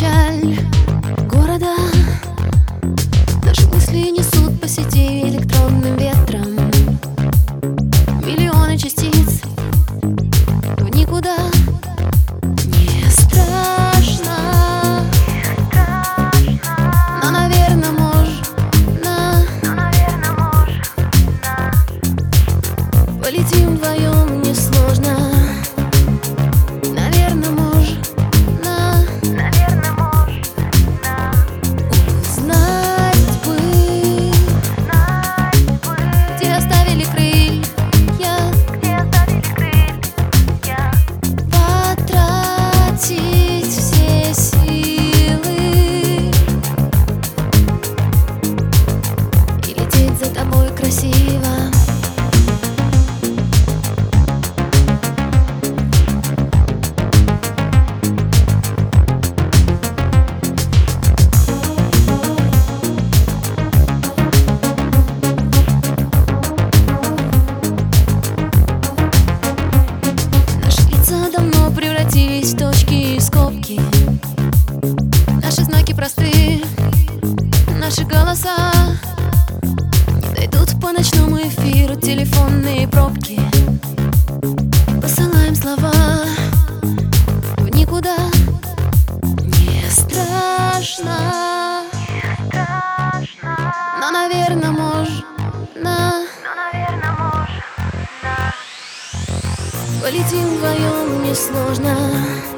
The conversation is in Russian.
печаль города. Наши мысли несут по сети электронным ветром миллионы частиц в никуда. Не страшно, но, наверное, можно. Полетим вдвоем, несложно. Наверное, можно. Узнать бы, где оставили крылья, потратить все силы и лететь за тобой красиво. Давно превратились в точки и скобки. Наши знаки просты, наши голоса не дойдут по ночному эфиру телефонные пробки. Посылаем слова в никуда. Не страшно, но, наверное, можно. Полетим вдвоем, несложно.